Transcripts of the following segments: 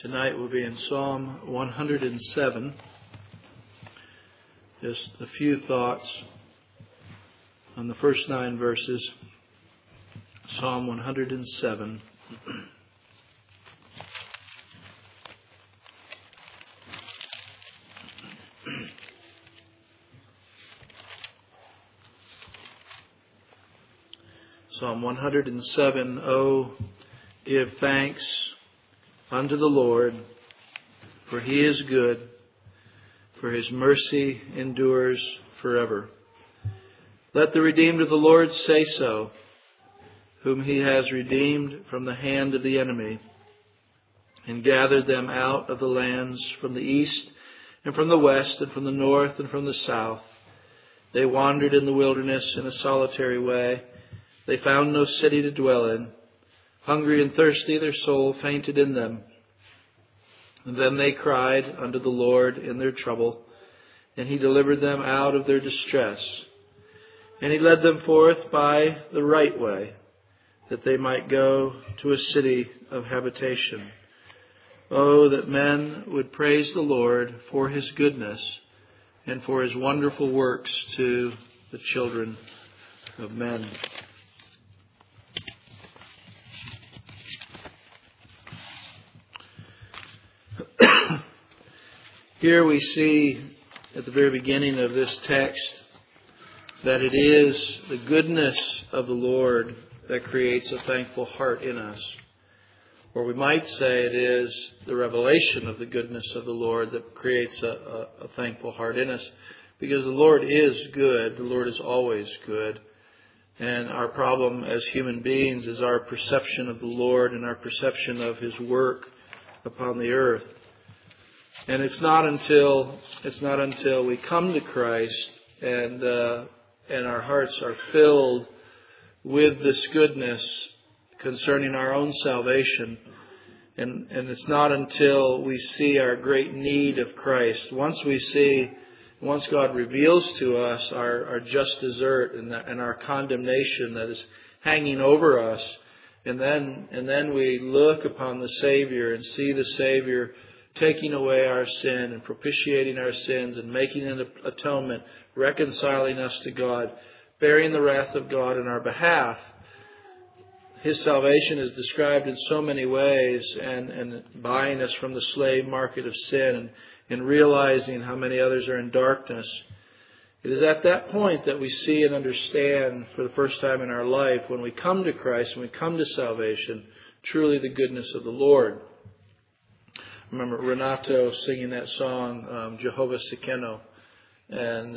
Tonight we'll be in Psalm 107. Just a few thoughts on the first 9 verses. Psalm 107. Psalm 107, Oh, give thanks unto the Lord, for He is good, for His mercy endures forever. Let the redeemed of the Lord say so, whom He has redeemed from the hand of the enemy, and gathered them out of the lands from the east, and from the west, and from the north, and from the south. They wandered in the wilderness in a solitary way. They found no city to dwell in. Hungry and thirsty, their soul fainted in them. And then they cried unto the Lord in their trouble, and He delivered them out of their distress. And He led them forth by the right way, that they might go to a city of habitation. Oh, that men would praise the Lord for His goodness and for His wonderful works to the children of men. Here we see at the very beginning of this text that it is the goodness of the Lord that creates a thankful heart in us. Or we might say it is the revelation of the goodness of the Lord that creates a thankful heart in us. Because the Lord is good. The Lord is always good. And our problem as human beings is our perception of the Lord and our perception of His work upon the earth. And it's not until we come to Christ and our hearts are filled with this goodness concerning our own salvation, and it's not until we see our great need of Christ. Once God reveals to us our just desert and our condemnation that is hanging over us, and then we look upon the Savior and see the Savior taking away our sin and propitiating our sins and making an atonement, reconciling us to God, bearing the wrath of God in our behalf. His salvation is described in so many ways, and buying us from the slave market of sin and realizing how many others are in darkness. It is at that point that we see and understand for the first time in our life, when we come to Christ, when we come to salvation, truly the goodness of the Lord. I remember Renato singing that song, Jehovah Tsidkenu, and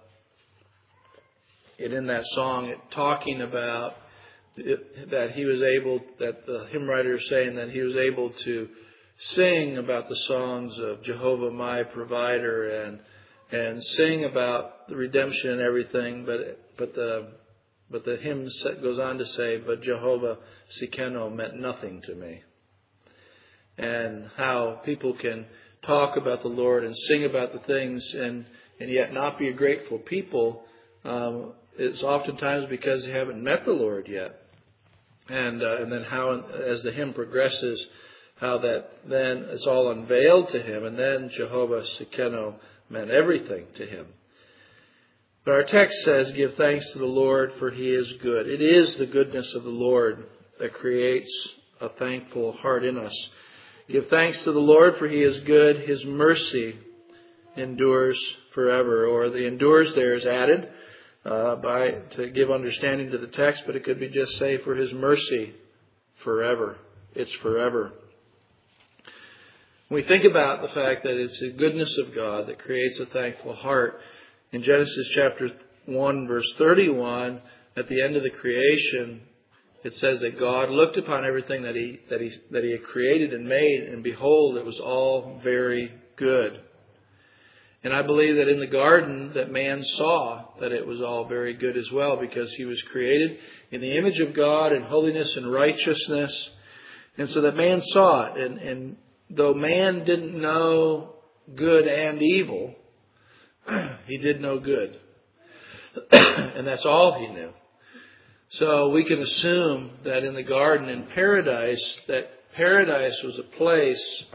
in that song, talking about that he was able, that the hymn writer is saying that he was able to sing about the songs of Jehovah my provider and sing about the redemption and everything, but the hymn goes on to say, but Jehovah Tsidkenu meant nothing to me. And how people can talk about the Lord and sing about the things and yet not be a grateful people is oftentimes because they haven't met the Lord yet. And then how, as the hymn progresses, how that then it's all unveiled to him, and then Jehovah Tsidkenu meant everything to him. But our text says, give thanks to the Lord, for He is good. It is the goodness of the Lord that creates a thankful heart in us. Give thanks to the Lord, for He is good. His mercy endures forever. Or the endures there is added to give understanding to the text, but it could be just say, for His mercy forever. It's forever. When we think about the fact that it's the goodness of God that creates a thankful heart, in Genesis chapter 1, verse 31, at the end of the creation, it says that God looked upon everything that He had created and made, and behold, it was all very good. And I believe that in the garden that man saw that it was all very good as well, because he was created in the image of God in holiness and righteousness. And so that man saw it. And though man didn't know good and evil, he did know good. And that's all he knew. So we can assume that in the garden in paradise, that paradise was a place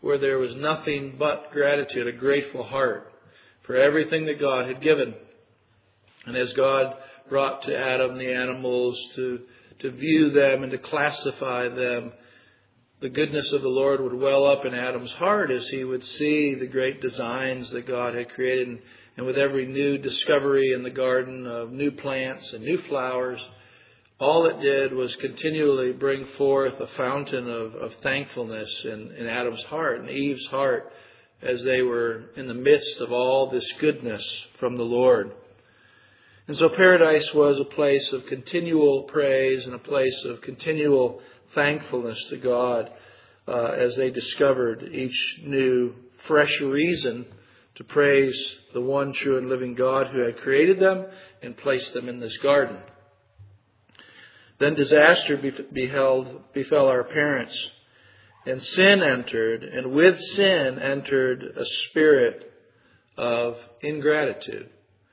where there was nothing but gratitude, a grateful heart for everything that God had given. And as God brought to Adam the animals to view them and to classify them, the goodness of the Lord would well up in Adam's heart as he would see the great designs that God had created. And with every new discovery in the garden of new plants and new flowers, all it did was continually bring forth a fountain of thankfulness in Adam's heart and Eve's heart as they were in the midst of all this goodness from the Lord. And so paradise was a place of continual praise and a place of continual thankfulness to God as they discovered each new, fresh reason to praise the one true and living God who had created them and placed them in this garden. Then disaster befell our parents, and sin entered, and with sin entered a spirit of ingratitude.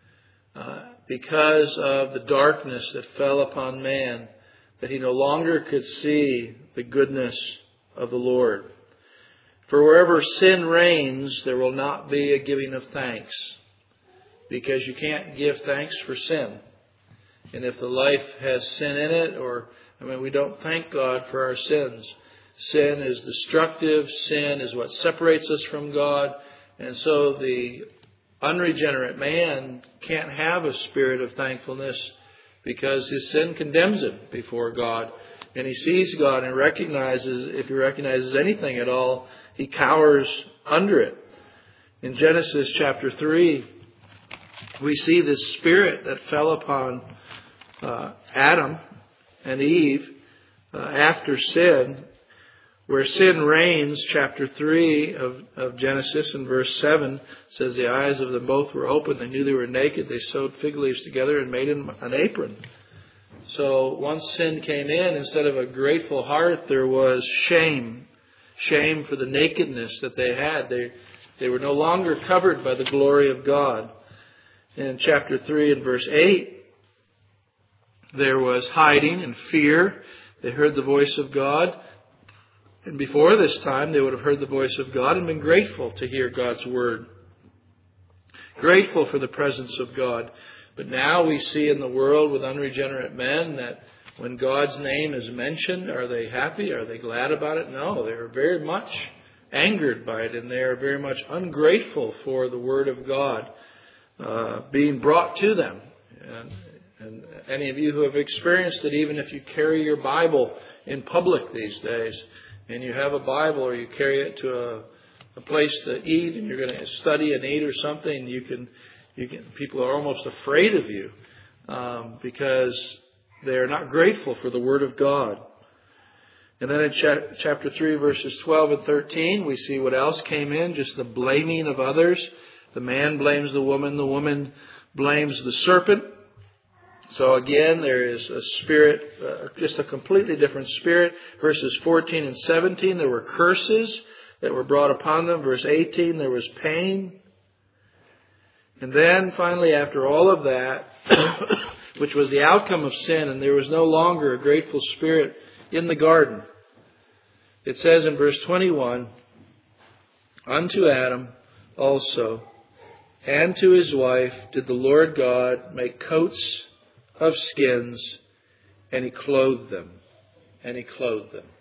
Because of the darkness that fell upon man, that he no longer could see the goodness of the Lord. For wherever sin reigns, there will not be a giving of thanks, because you can't give thanks for sin. And if the life has sin in it, we don't thank God for our sins. Sin is destructive. Sin is what separates us from God. And so the unregenerate man can't have a spirit of thankfulness because his sin condemns him before God. And he sees God and recognizes, if he recognizes anything at all, he cowers under it. In Genesis chapter 3, we see this spirit that fell upon Adam and Eve after sin, where sin reigns. Chapter 3 of Genesis in verse 7 says, the eyes of them both were open. They knew they were naked. They sewed fig leaves together and made an apron. So once sin came in, instead of a grateful heart, there was shame. Shame for the nakedness that they had. They were no longer covered by the glory of God. In chapter 3 and verse 8, there was hiding and fear. They heard the voice of God. And before this time, they would have heard the voice of God and been grateful to hear God's word. Grateful for the presence of God. But now we see in the world with unregenerate men that when God's name is mentioned, are they happy? Are they glad about it? No, they are very much angered by it, and they are very much ungrateful for the word of God being brought to them. And any of you who have experienced it, even if you carry your Bible in public these days, and you have a Bible or you carry it to a place to eat and you're going to study and eat or something, you can people are almost afraid of you because they are not grateful for the Word of God. And then in chapter 3, verses 12 and 13, we see what else came in, just the blaming of others. The man blames the woman blames the serpent. So again, there is a spirit, just a completely different spirit. Verses 14 and 17, there were curses that were brought upon them. Verse 18, there was pain. And then finally, after all of that, which was the outcome of sin, and there was no longer a grateful spirit in the garden, it says in verse 21, unto Adam also and to his wife did the Lord God make coats of skins, and he clothed them. And he clothed them.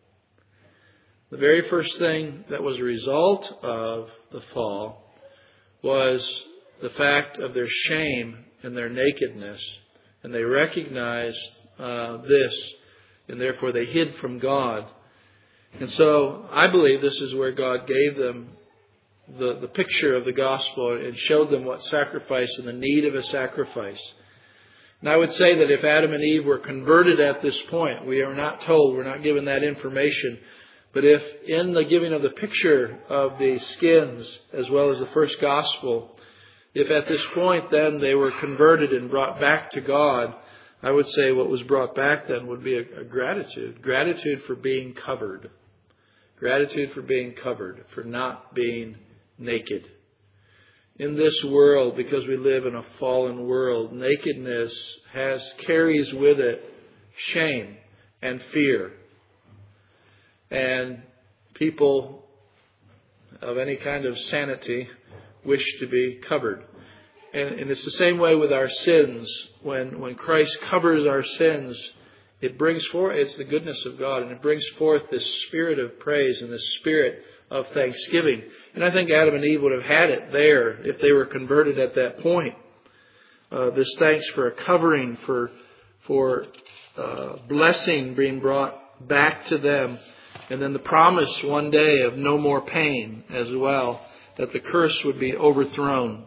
The very first thing that was a result of the fall was the fact of their shame and their nakedness. And they recognized this, and therefore they hid from God. And so I believe this is where God gave them the picture of the gospel and showed them what sacrifice and the need of a sacrifice. And I would say that if Adam and Eve were converted at this point, we are not told, we're not given that information. But if in the giving of the picture of the skins, as well as the first gospel, if at this point then they were converted and brought back to God, I would say what was brought back then would be a gratitude. Gratitude for being covered. Gratitude for being covered, for not being naked. In this world, because we live in a fallen world, nakedness carries with it shame and fear. And people of any kind of sanity wish to be covered. And it's the same way with our sins. When Christ covers our sins, it brings forth, it's the goodness of God, and it brings forth this spirit of praise and this spirit of thanksgiving. And I think Adam and Eve would have had it there if they were converted at that point. This thanks for a covering, for blessing being brought back to them. And then the promise one day of no more pain as well, that the curse would be overthrown.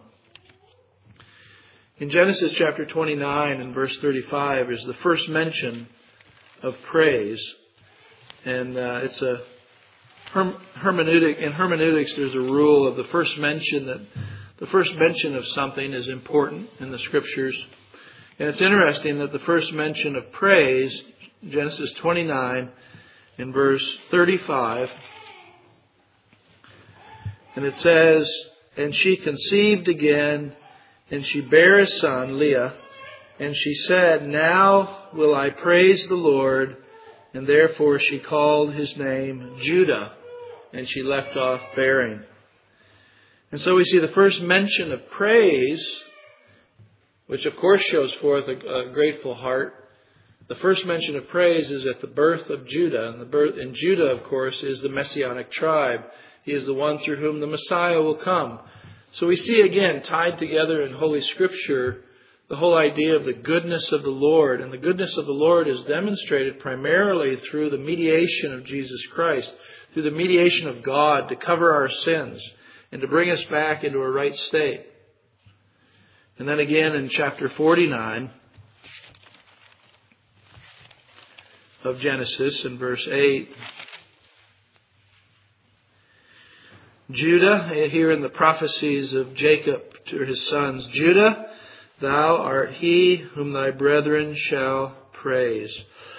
In Genesis chapter 29 and verse 35 is the first mention of praise. And it's a hermeneutic. In hermeneutics, there's a rule of the first mention of something is important in the Scriptures. And it's interesting that the first mention of praise, Genesis 29 in verse 35, and it says, "And she conceived again, and she bare a son, Leah, and she said, 'Now will I praise the Lord.' And therefore she called his name Judah, and she left off bearing." And so we see the first mention of praise, which of course shows forth a grateful heart. The first mention of praise is at the birth of Judah. And Judah, of course, is the Messianic tribe. He is the one through whom the Messiah will come. So we see again, tied together in Holy Scripture, the whole idea of the goodness of the Lord. And the goodness of the Lord is demonstrated primarily through the mediation of Jesus Christ, through the mediation of God to cover our sins and to bring us back into a right state. And then again in chapter 49 of Genesis in verse 8, Judah, here in the prophecies of Jacob to his sons, "Judah, thou art he whom thy brethren shall praise.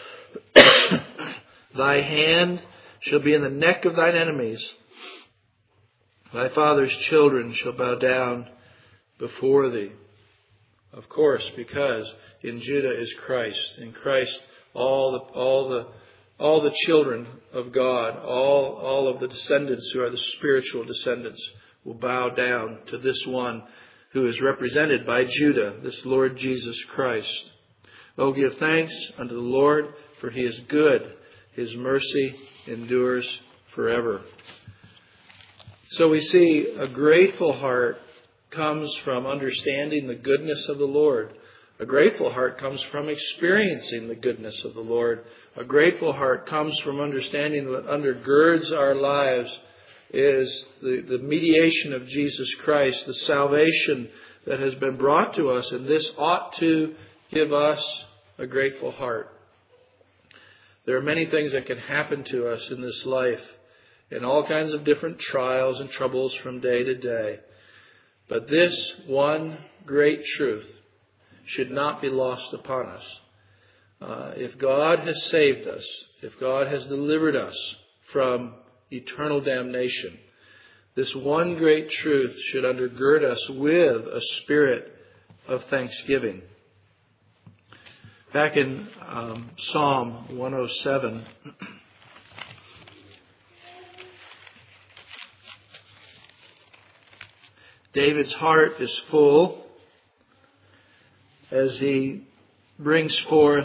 Thy hand shall be in the neck of thine enemies. Thy father's children shall bow down before thee." Of course, because in Judah is Christ. In Christ, all the children of God, all of the descendants who are the spiritual descendants, will bow down to this one who is represented by Judah, this Lord Jesus Christ. "Oh, give thanks unto the Lord, for he is good. His mercy endures forever." So we see a grateful heart comes from understanding the goodness of the Lord. A grateful heart comes from experiencing the goodness of the Lord. A grateful heart comes from understanding what undergirds our lives is the mediation of Jesus Christ, the salvation that has been brought to us, and this ought to give us a grateful heart. There are many things that can happen to us in this life, and all kinds of different trials and troubles from day to day. But this one great truth should not be lost upon us. If God has saved us, if God has delivered us from eternal damnation, this one great truth should undergird us with a spirit of thanksgiving. Back in Psalm 107, David's heart is full as he brings forth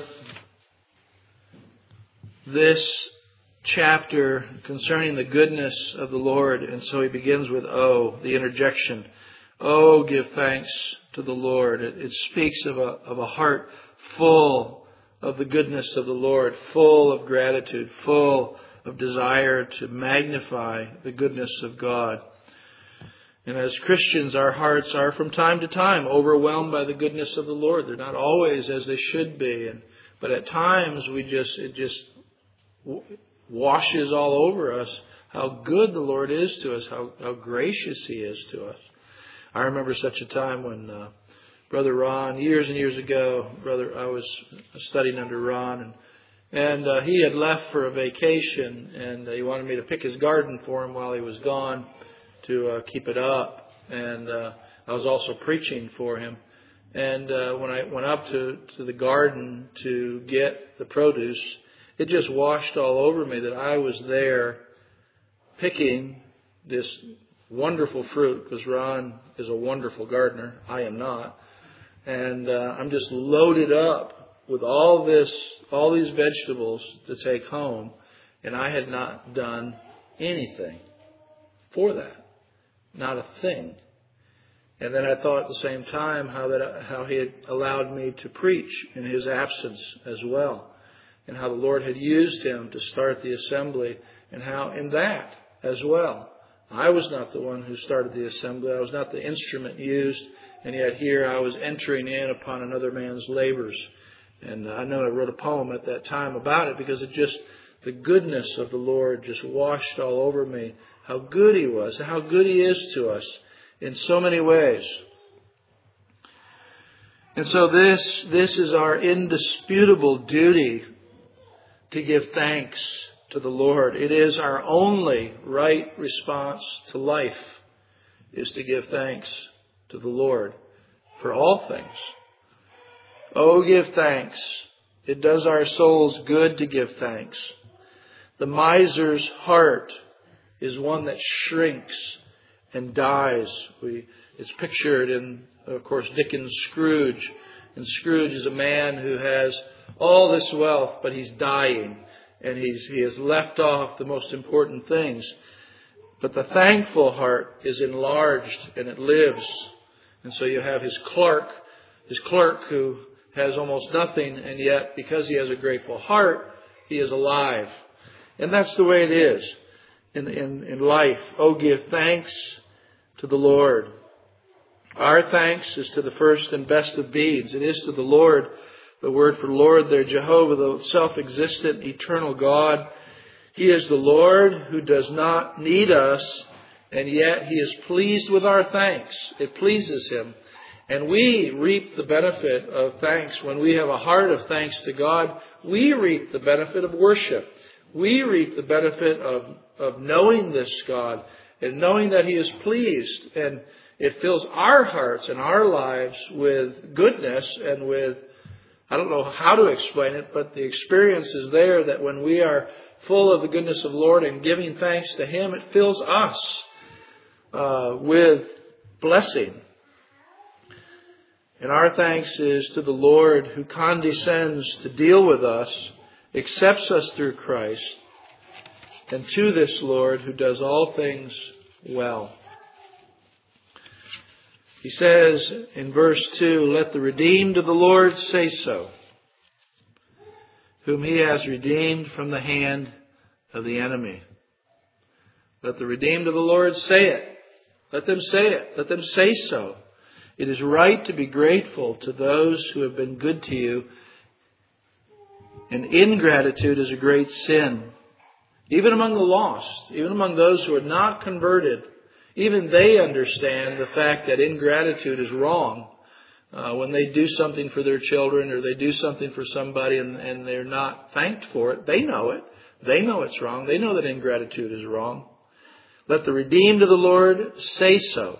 this chapter concerning the goodness of the Lord. And so he begins with "Oh," the interjection. "Oh, give thanks to the Lord." It speaks of a heart full of the goodness of the Lord, full of gratitude, full of desire to magnify the goodness of God. And as Christians, our hearts are from time to time overwhelmed by the goodness of the Lord. They're not always as they should be. But at times it just washes all over us how good the Lord is to us, how gracious He is to us. I remember such a time when Brother Ron, years and years ago, I was studying under Ron, and he had left for a vacation, and he wanted me to pick his garden for him while he was gone, to keep it up, and I was also preaching for him. And when I went up to the garden to get the produce, it just washed all over me that I was there picking this wonderful fruit, because Ron is a wonderful gardener. I am not. And I'm just loaded up with all these vegetables to take home, and I had not done anything for that. Not a thing. And then I thought at the same time how He had allowed me to preach in His absence as well, and how the Lord had used him to start the assembly, and how in that as well, I was not the one who started the assembly. I was not the instrument used, and yet here I was entering in upon another man's labors. And I know I wrote a poem at that time about it, because the goodness of the Lord just washed all over me. How good He was, and how good He is to us in so many ways. And so this is our indisputable duty, to give thanks to the Lord. It is our only right response to life, is to give thanks to the Lord for all things. Oh, give thanks. It does our souls good to give thanks. The miser's heart is one that shrinks and dies. It's pictured in, of course, Dickens' Scrooge. And Scrooge is a man who has all this wealth, but he's dying. And he has left off the most important things. But the thankful heart is enlarged, and it lives. And so you have his clerk who has almost nothing, and yet because he has a grateful heart, he is alive. And that's the way it is in life. Oh, give thanks to the Lord. Our thanks is to the first and best of beings. It is to the Lord. The word for Lord there, Jehovah, the self-existent, eternal God. He is the Lord who does not need us, and yet He is pleased with our thanks. It pleases Him. And we reap the benefit of thanks. When we have a heart of thanks to God, we reap the benefit of worship. We reap the benefit of knowing this God and knowing that He is pleased. And it fills our hearts and our lives with goodness and with, I don't know how to explain it, but the experience is there that when we are full of the goodness of the Lord and giving thanks to Him, it fills us with blessing. And our thanks is to the Lord who condescends to deal with us, accepts us through Christ, and to this Lord who does all things well. He says in verse 2, let the redeemed of the Lord say so, whom He has redeemed from the hand of the enemy. Let the redeemed of the Lord say it. Let them say it. Let them say so. It is right to be grateful to those who have been good to you. And ingratitude is a great sin. Even among the lost, even among those who are not converted, even they understand the fact that ingratitude is wrong. When they do something for their children or they do something for somebody and they're not thanked for it, they know it. They know it's wrong. They know that ingratitude is wrong. Let the redeemed of the Lord say so.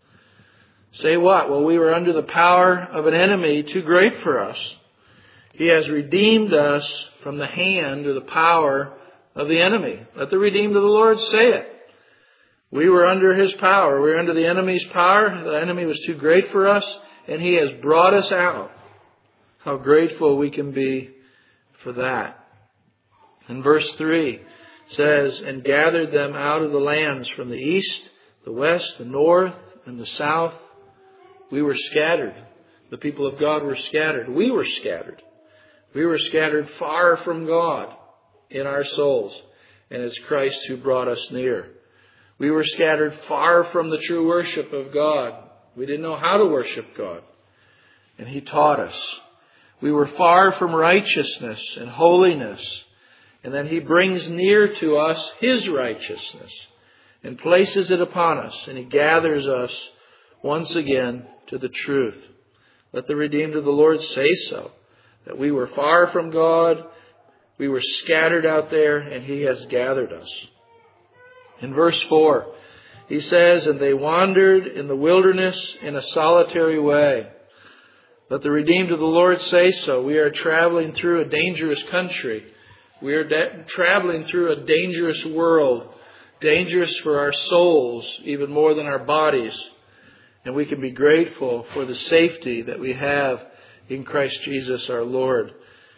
Say what? Well, we were under the power of an enemy too great for us. He has redeemed us from the hand or the power of the enemy. Let the redeemed of the Lord say it. We were under His power. We were under the enemy's power. The enemy was too great for us, and He has brought us out. How grateful we can be for that. And verse 3 says, and gathered them out of the lands from the east, the west, the north, and the south. We were scattered. The people of God were scattered. We were scattered. We were scattered far from God in our souls. And it's Christ who brought us near. We were scattered far from the true worship of God. We didn't know how to worship God. And He taught us. We were far from righteousness and holiness. And then He brings near to us His righteousness and places it upon us. And He gathers us once again to the truth. Let the redeemed of the Lord say so. That we were far from God. We were scattered out there, and He has gathered us. In verse 4, He says, and they wandered in the wilderness in a solitary way. Let the redeemed of the Lord say so. We are traveling through a dangerous country. We are traveling through a dangerous world. dangerous for our souls even more than our bodies. And we can be grateful for the safety that we have in Christ Jesus our Lord.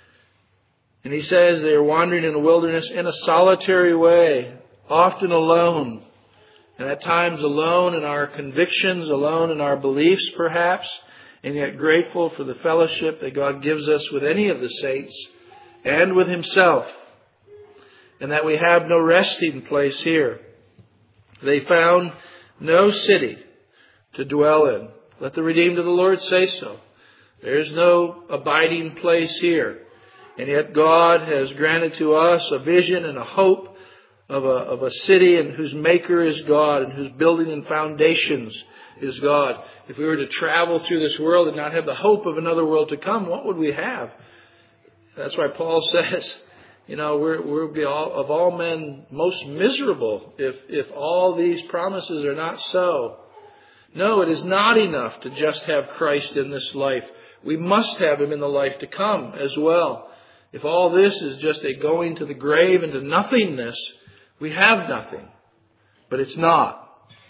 And he says they are wandering in the wilderness in a solitary way, often alone. And at times alone in our convictions, alone in our beliefs perhaps, and yet grateful for the fellowship that God gives us with any of the saints and with Himself. And that we have no resting place here. They found no city to dwell in. Let the redeemed of the Lord say so. There is no abiding place here. And yet God has granted to us a vision and a hope of a city and whose maker is God and whose building and foundations is God. If we were to travel through this world and not have the hope of another world to come, what would we have? That's why Paul says, we'll be of all men most miserable if all these promises are not so. No, it is not enough to just have Christ in this life. We must have Him in the life to come as well. If all this is just a going to the grave and to nothingness, we have nothing. But it's not.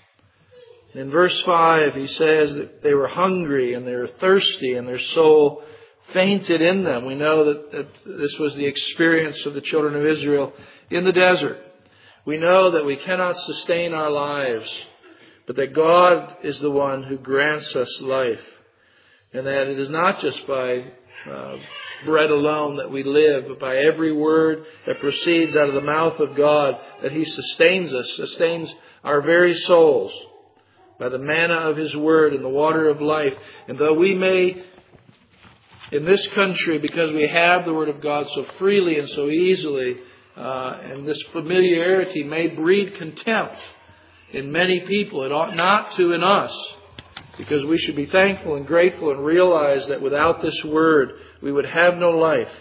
In verse 5, he says that they were hungry and they were thirsty and their soul fainted in them. We know that this was the experience of the children of Israel in the desert. We know that we cannot sustain our lives, but that God is the one who grants us life. And that it is not just by bread alone that we live, but by every word that proceeds out of the mouth of God, that He sustains us, sustains our very souls by the manna of His word and the water of life. And though we may, in this country, because we have the word of God so freely and so easily, and this familiarity may breed contempt in many people, it ought not to in us. Because we should be thankful and grateful and realize that without this word, we would have no life.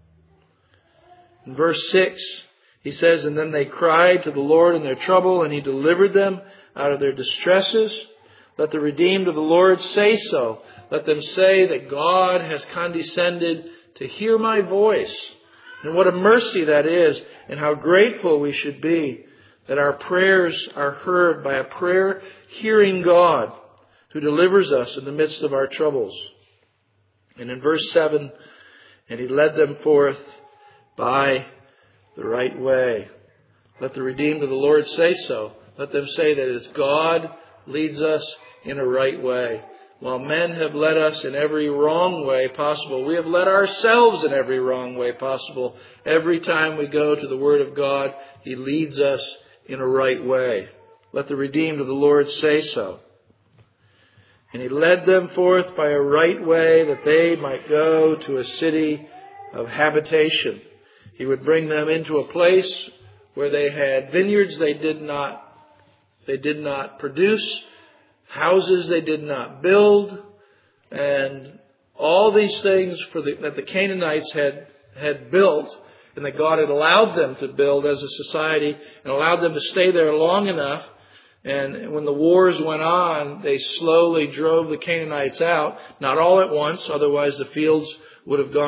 In verse 6, he says, and then they cried to the Lord in their trouble, and He delivered them out of their distresses. Let the redeemed of the Lord say so. Let them say that God has condescended to hear my voice. And what a mercy that is, and how grateful we should be that our prayers are heard by a prayer-hearing God, who delivers us in the midst of our troubles. And in verse 7, and He led them forth by the right way. Let the redeemed of the Lord say so. Let them say that as God leads us in a right way. While men have led us in every wrong way possible, we have led ourselves in every wrong way possible. Every time we go to the Word of God, He leads us in a right way. Let the redeemed of the Lord say so. And He led them forth by a right way that they might go to a city of habitation. He would bring them into a place where they had vineyards they did not produce, houses they did not build, and all these things that the Canaanites had built and that God had allowed them to build as a society and allowed them to stay there long enough. And when the wars went on, they slowly drove the Canaanites out, not all at once, otherwise the fields would have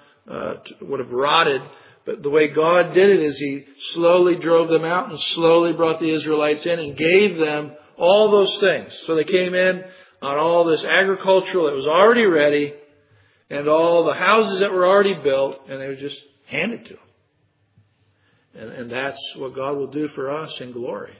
rotted. But the way God did it is He slowly drove them out and slowly brought the Israelites in and gave them all those things. So they came in on all this agricultural that was already ready and all the houses that were already built, and they were just handed to them. And that's what God will do for us in glory.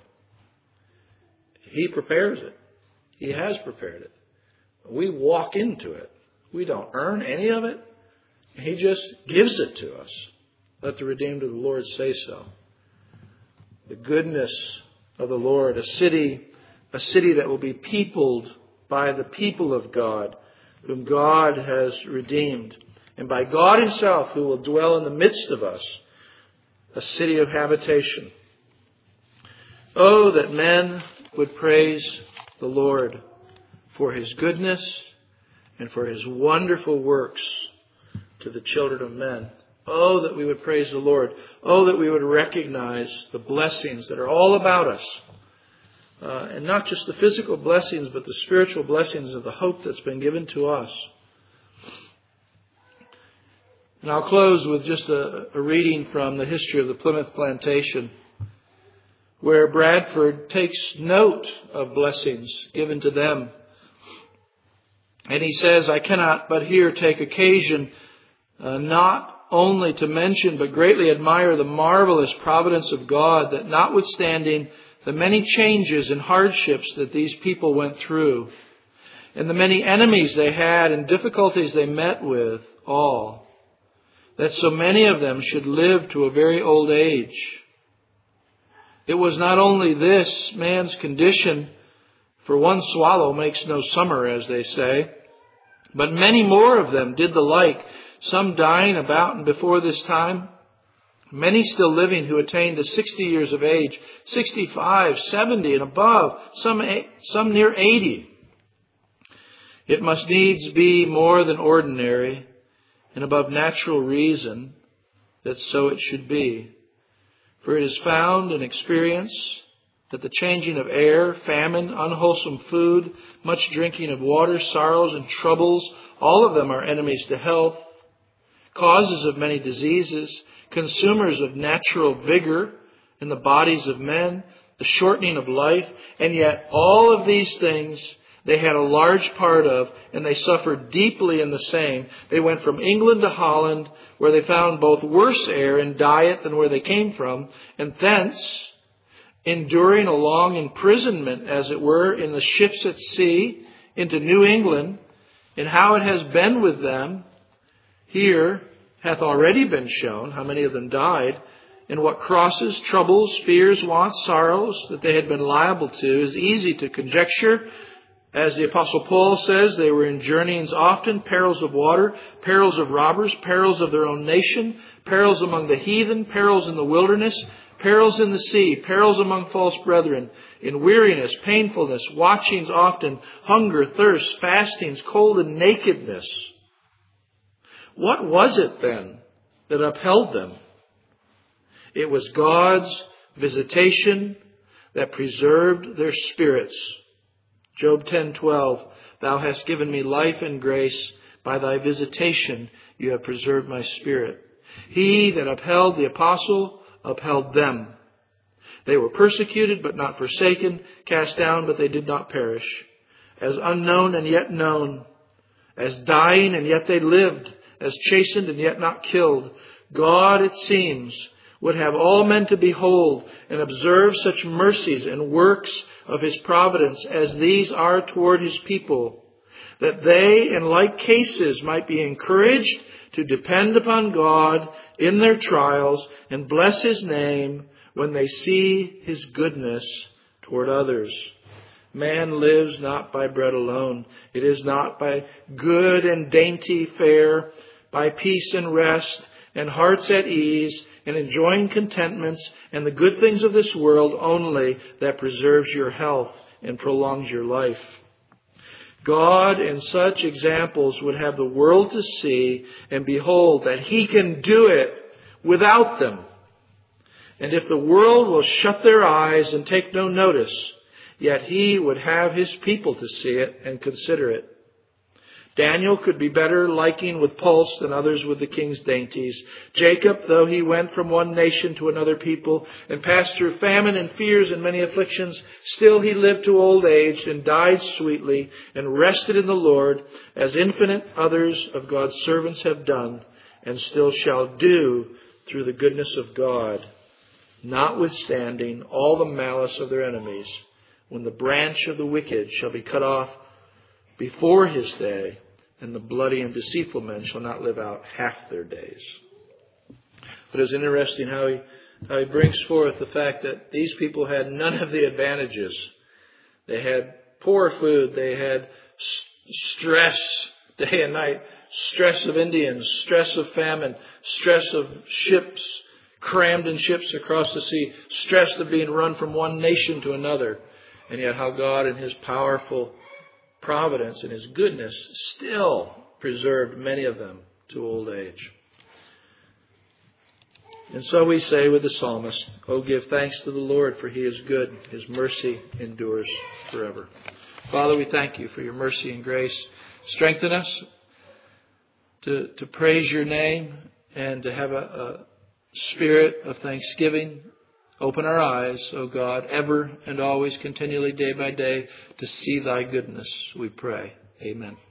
He prepares it. He has prepared it. We walk into it. We don't earn any of it. He just gives it to us. Let the redeemed of the Lord say so. The goodness of the Lord, a city that will be peopled by the people of God, whom God has redeemed, and by God Himself, who will dwell in the midst of us, a city of habitation. Oh, that men would praise the Lord for His goodness and for His wonderful works to the children of men. Oh, that we would praise the Lord. Oh, that we would recognize the blessings that are all about us. And not just the physical blessings, but the spiritual blessings of the hope that's been given to us. And I'll close with just a reading from the history of the Plymouth Plantation, where Bradford takes note of blessings given to them. And he says, I cannot but here take occasion not only to mention but greatly admire the marvelous providence of God, that notwithstanding the many changes and hardships that these people went through, and the many enemies they had and difficulties they met with, all, that so many of them should live to a very old age. It was not only this man's condition, for one swallow makes no summer, as they say, but many more of them did the like, some dying about and before this time, many still living who attained to 60 years of age, 65, 70 and above, some near 80. It must needs be more than ordinary and above natural reason that so it should be. For it is found in experience that the changing of air, famine, unwholesome food, much drinking of water, sorrows and troubles, all of them are enemies to health, causes of many diseases, consumers of natural vigor in the bodies of men, the shortening of life, and yet all of these things they had a large part of, and they suffered deeply in the same. They went from England to Holland, where they found both worse air and diet than where they came from, and thence, enduring a long imprisonment, as it were, in the ships at sea, into New England, and how it has been with them, here hath already been shown how many of them died, and what crosses, troubles, fears, wants, sorrows that they had been liable to is easy to conjecture. As the Apostle Paul says, they were in journeyings often, perils of water, perils of robbers, perils of their own nation, perils among the heathen, perils in the wilderness, perils in the sea, perils among false brethren, in weariness, painfulness, watchings often, hunger, thirst, fastings, cold, and nakedness. What was it then that upheld them? It was God's visitation that preserved their spirits. Job 10:12, Thou hast given me life and grace. By thy visitation you have preserved my spirit. He that upheld the apostle upheld them. They were persecuted but not forsaken, cast down but they did not perish. As unknown and yet known, as dying and yet they lived, as chastened and yet not killed. God, it seems, would have all men to behold and observe such mercies and works of His providence as these are toward His people, that they in like cases might be encouraged to depend upon God in their trials and bless His name when they see His goodness toward others. Man lives not by bread alone. It is not by good and dainty fare, by peace and rest, and hearts at ease, and enjoying contentments and the good things of this world only, that preserves your health and prolongs your life. God in such examples would have the world to see and behold that He can do it without them. And if the world will shut their eyes and take no notice, yet He would have His people to see it and consider it. Daniel could be better liking with pulse than others with the king's dainties. Jacob, though he went from one nation to another people and passed through famine and fears and many afflictions, still he lived to old age and died sweetly and rested in the Lord, as infinite others of God's servants have done and still shall do through the goodness of God, notwithstanding all the malice of their enemies, when the branch of the wicked shall be cut off before His day, and the bloody and deceitful men shall not live out half their days. But it's interesting how he brings forth the fact that these people had none of the advantages. They had poor food. They had stress day and night, stress of Indians, stress of famine, stress of ships, crammed in ships across the sea, stress of being run from one nation to another. And yet how God in His powerful providence and His goodness still preserved many of them to old age. And so we say with the psalmist, "Oh, give thanks to the Lord, for He is good. His mercy endures forever." Father, we thank You for Your mercy and grace. Strengthen us to praise Your name and to have a spirit of thanksgiving Open our eyes, O God, ever and always, continually, day by day, to see Thy goodness, we pray. Amen.